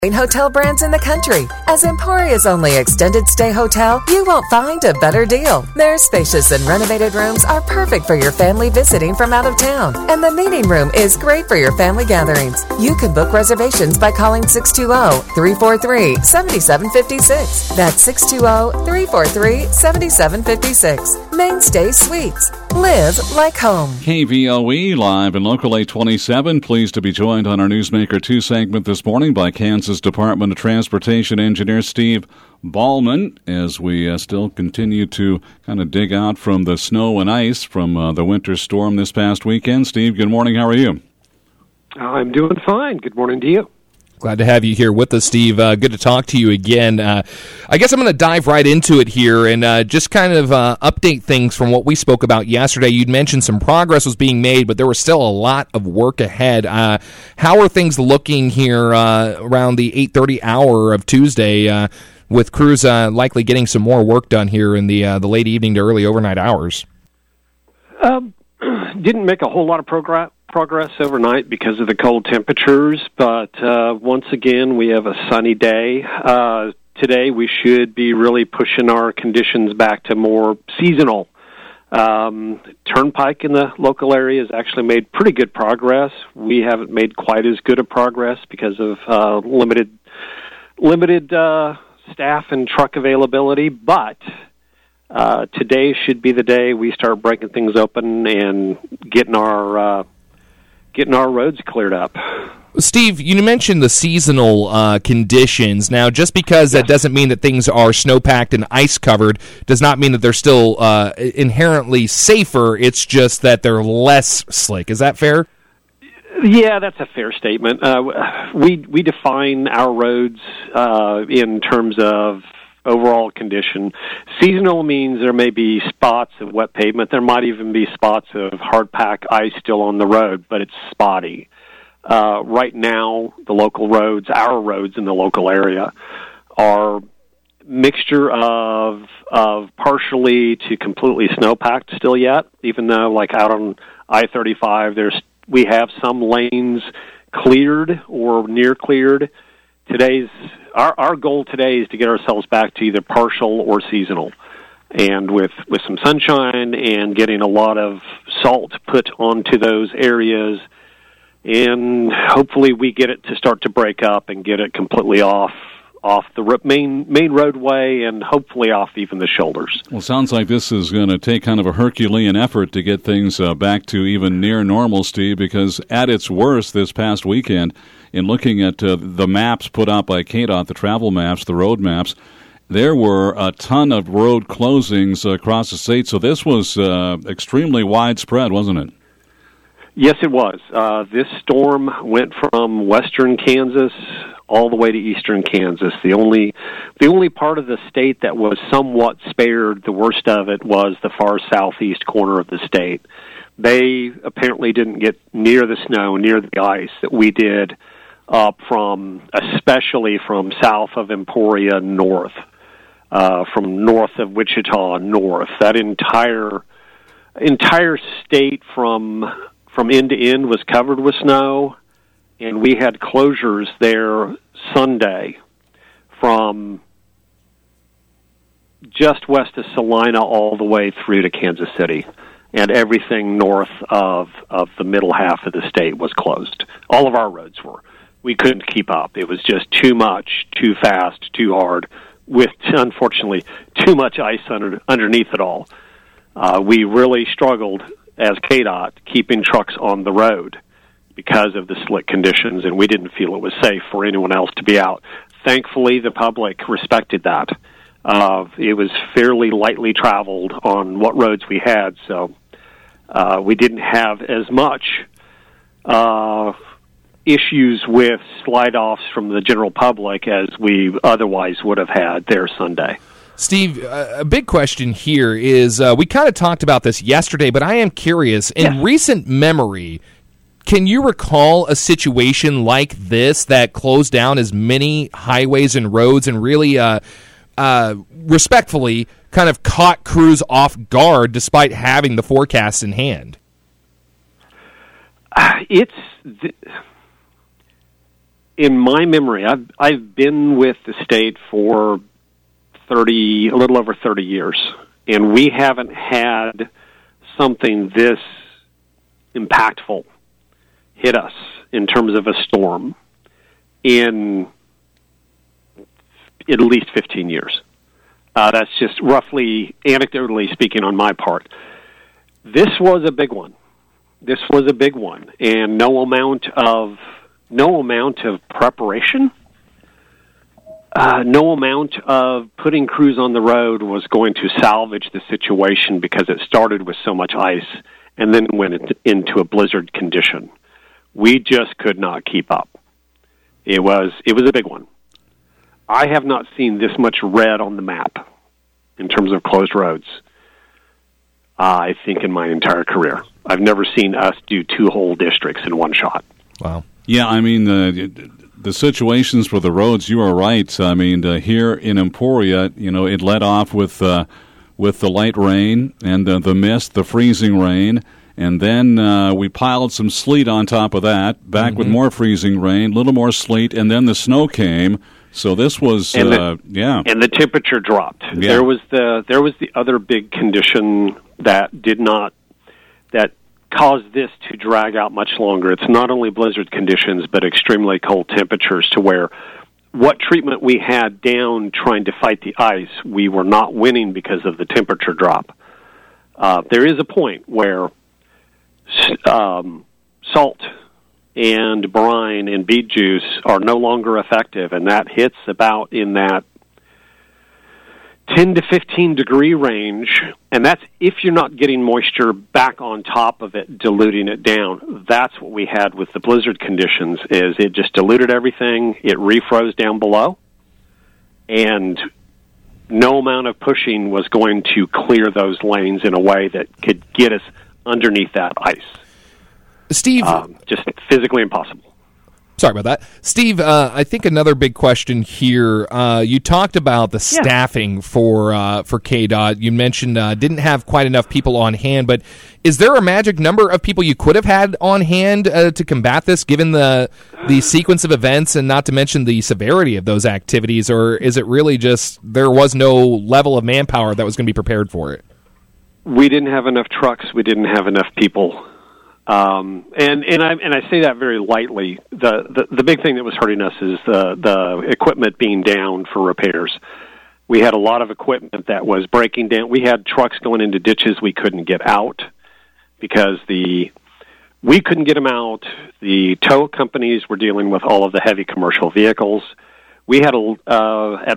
hotel brands in the country. As Emporia's only extended stay hotel, you won't find a better deal. Their spacious and renovated rooms are perfect for your family visiting from out of town, and the meeting room is great for your family gatherings. You can book reservations by calling 620-343-7756. That's 620-343-7756. Mainstay Suites. Live like home. KVOE live in Local 827. Pleased to be joined on our Newsmaker 2 segment this morning by Kansas Department of Transportation Engineer Steve Ballman, as we still continue to kind of dig out from the snow and ice from the winter storm this past weekend. Steve, good morning. How are you? I'm doing fine. Good morning to you. Glad to have you here with us, Steve. Good to talk to you again. I guess I'm going to dive right into it here and just kind of update things from what we spoke about yesterday. You'd mentioned some progress was being made, but there was still a lot of work ahead. How are things looking here around the 8:30 hour of Tuesday with crews likely getting some more work done here in the late evening to early overnight hours? Didn't make a whole lot of progress overnight because of the cold temperatures, but once again, we have a sunny day. Today, we should be really pushing our conditions back to more seasonal. Turnpike in the local area has actually made pretty good progress. We haven't made quite as good a progress because of limited staff and truck availability, but today should be the day we start breaking things open and getting our roads cleared up. Steve, you mentioned the seasonal conditions. Now, just because that doesn't mean that things are snow-packed and ice-covered does not mean that they're still inherently safer. It's just that they're less slick. Is that fair? Yeah, that's a fair statement. We define our roads in terms of overall condition. Seasonal means there may be spots of wet pavement. There might even be spots of hard-pack ice still on the road, but it's spotty. Right now, the local roads, our roads in the local area, are mixture of partially to completely snow-packed still yet, even though, like out on I-35, we have some lanes cleared or near cleared. Our goal today is to get ourselves back to either partial or seasonal. And with some sunshine and getting a lot of salt put onto those areas, and hopefully we get it to start to break up and get it completely off the main roadway and hopefully off even the shoulders. Well, it sounds like this is going to take kind of a Herculean effort to get things back to even near normal, Steve, because at its worst this past weekend, in looking at the maps put out by KDOT, the travel maps, the road maps, there were a ton of road closings across the state. So this was extremely widespread, wasn't it? Yes, it was. This storm went from western Kansas all the way to eastern Kansas. The only part of the state that was somewhat spared the worst of it was the far southeast corner of the state. They apparently didn't get near the snow, near the ice that we did up especially from south of Emporia north, from north of Wichita north. That entire state from end to end was covered with snow, and we had closures there Sunday from just west of Salina all the way through to Kansas City, and everything north of the middle half of the state was closed. All of our roads were. We couldn't keep up. It was just too much, too fast, too hard, with, unfortunately, too much ice underneath it all. We really struggled as KDOT keeping trucks on the road because of the slick conditions, and we didn't feel it was safe for anyone else to be out. Thankfully, the public respected that. It was fairly lightly traveled on what roads we had, so we didn't have as much issues with slide-offs from the general public as we otherwise would have had there Sunday. Steve, a big question here is, we kind of talked about this yesterday, but I am curious, in recent memory, can you recall a situation like this that closed down as many highways and roads and really, respectfully, kind of caught crews off guard despite having the forecast in hand? in my memory, I've been with the state for a little over 30 years, and we haven't had something this impactful hit us in terms of a storm in at least 15 years. That's just roughly, anecdotally speaking on my part. This was a big one. And no amount of preparation, no amount of putting crews on the road was going to salvage the situation, because it started with so much ice and then went into a blizzard condition. We just could not keep up. It was a big one. I have not seen this much red on the map in terms of closed roads, I think, in my entire career. I've never seen us do 2 whole districts in one shot. Wow. Yeah, I mean, the situations for the roads, you are right. I mean, here in Emporia, it led off with the light rain and the mist, the freezing rain, and then we piled some sleet on top of that, back with more freezing rain, a little more sleet, and then the snow came. So this was, and the temperature dropped. Yeah. There was the other big condition that caused this to drag out much longer. It's not only blizzard conditions, but extremely cold temperatures, to where what treatment we had down trying to fight the ice, we were not winning because of the temperature drop. There is a point where salt and brine and beet juice are no longer effective, and that hits about in that 10 to 15 degree range, and that's if you're not getting moisture back on top of it, diluting it down. That's what we had with the blizzard conditions, is it just diluted everything, it refroze down below, and no amount of pushing was going to clear those lanes in a way that could get us underneath that ice. Steve, just physically impossible. Sorry about that. Steve, I think another big question here, you talked about the staffing for KDOT. You mentioned didn't have quite enough people on hand, but is there a magic number of people you could have had on hand to combat this, given the sequence of events and not to mention the severity of those activities, or is it really just there was no level of manpower that was going to be prepared for it? We didn't have enough trucks. We didn't have enough people. And I say that very lightly. The big thing that was hurting us is the equipment being down for repairs. We had a lot of equipment that was breaking down. We had trucks going into ditches we couldn't get out because we couldn't get them out. The tow companies were dealing with all of the heavy commercial vehicles. We had at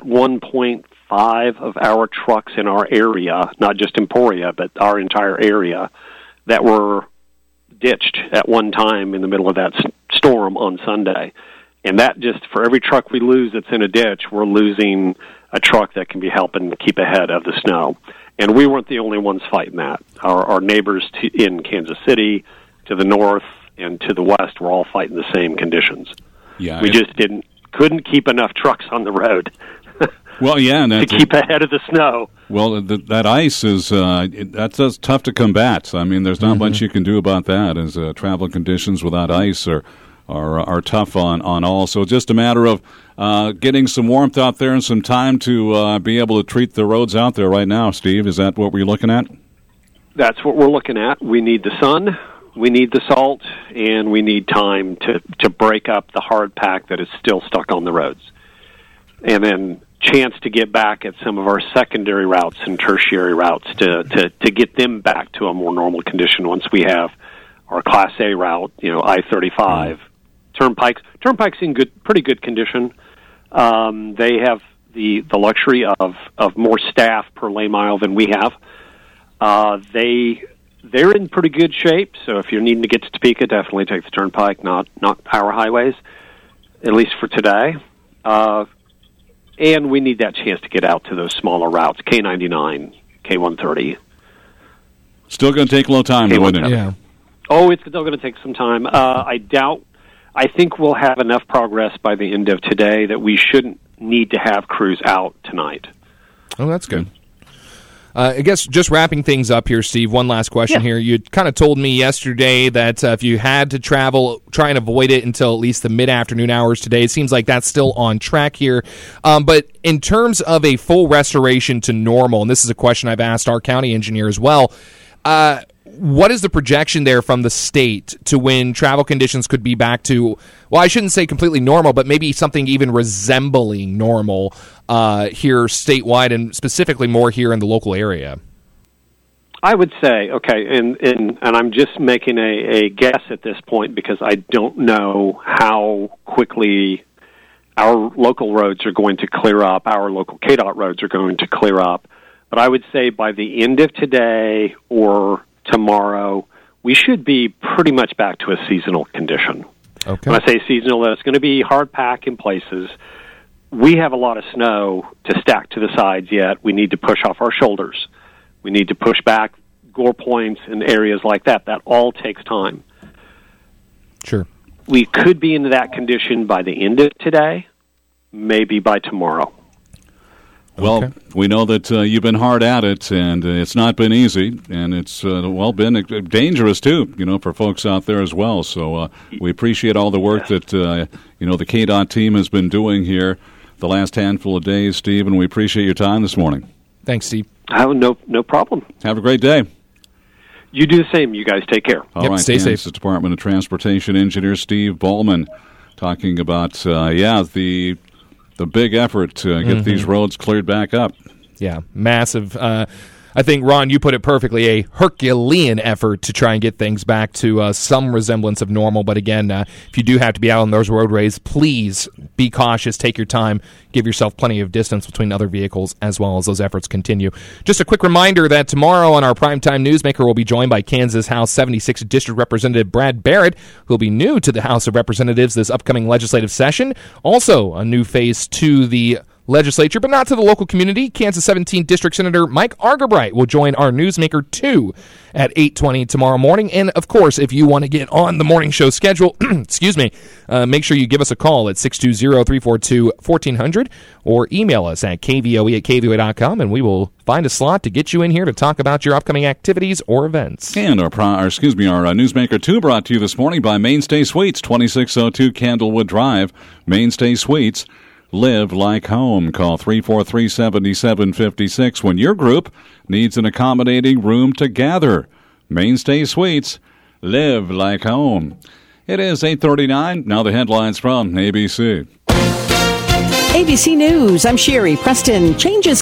1.5 of our trucks in our area, not just Emporia, but our entire area, that were ditched at one time in the middle of that storm on Sunday. And that just, for every truck we lose that's in a ditch, we're losing a truck that can be helping keep ahead of the snow. And we weren't the only ones fighting that. Our neighbors in Kansas City, to the north and to the west, were all fighting the same conditions. Yeah, we just couldn't keep enough trucks on the road. Well, yeah, to keep ahead of the snow. Well, that ice is that's tough to combat. I mean, there's not much you can do about that, as travel conditions without ice are tough on all. So just a matter of getting some warmth out there and some time to be able to treat the roads out there right now. Steve, is that what we're looking at? That's what we're looking at. We need the sun, we need the salt, and we need time to break up the hard pack that is still stuck on the roads. And then chance to get back at some of our secondary routes and tertiary routes to get them back to a more normal condition once we have our Class A route, I-35. Turnpike's in pretty good condition. They have the luxury of more staff per lane mile than we have. They're in pretty good shape, so if you're needing to get to Topeka, definitely take the Turnpike, not our highways, at least for today. And we need that chance to get out to those smaller routes, K99, K130. Still going to take a little time, wouldn't it? Yeah. Oh, it's still going to take some time. I think we'll have enough progress by the end of today that we shouldn't need to have crews out tonight. Oh, that's good. I guess just wrapping things up here, Steve, one last question here. You kind of told me yesterday that if you had to travel, try and avoid it until at least the mid-afternoon hours today. It seems like that's still on track here. But in terms of a full restoration to normal, and this is a question I've asked our county engineer as well, what is the projection there from the state to when travel conditions could be back to, well, I shouldn't say completely normal, but maybe something even resembling normal here statewide and specifically more here in the local area? I would say, okay, and I'm just making a guess at this point because I don't know how quickly our local roads are going to clear up, our local KDOT roads are going to clear up. But I would say by the end of today or tomorrow, we should be pretty much back to a seasonal condition. Okay. When I say seasonal, it's going to be hard pack in places. We have a lot of snow to stack to the sides yet. We need to push off our shoulders. We need to push back gore points and areas like that. That all takes time. Sure. We could be into that condition by the end of today, maybe by tomorrow. Well, we know that you've been hard at it, and it's not been easy, and it's, been dangerous, too, for folks out there as well. So we appreciate all the work that, the KDOT team has been doing here the last handful of days, Steve, and we appreciate your time this morning. Thanks, Steve. No problem. Have a great day. You do the same. You guys take care. All right, stay safe. Kansas Department of Transportation Engineer Steve Ballman talking about, the big effort to get these roads cleared back up. Yeah, massive. I think, Ron, you put it perfectly, a Herculean effort to try and get things back to some resemblance of normal. But again, if you do have to be out on those roadways, please be cautious, take your time, give yourself plenty of distance between other vehicles as well as those efforts continue. Just a quick reminder that tomorrow on our Primetime Newsmaker, we'll be joined by Kansas House 76 District Representative Brad Barrett, who will be new to the House of Representatives this upcoming legislative session. Also, a new face to the legislature, but not to the local community. Kansas 17th District Senator Mike Argabright will join our Newsmaker 2 at 8:20 tomorrow morning. And, of course, if you want to get on the morning show schedule, make sure you give us a call at 620-342-1400 or email us at kvoe@kvoa.com, and we will find a slot to get you in here to talk about your upcoming activities or events. And our Newsmaker 2 brought to you this morning by Mainstay Suites, 2602 Candlewood Drive. Mainstay Suites. Live like home. Call 343-7756 when your group needs an accommodating room to gather. Mainstay Suites. Live like home. It is 8:39. Now the headlines from ABC. ABC News. I'm Sherry Preston. Changes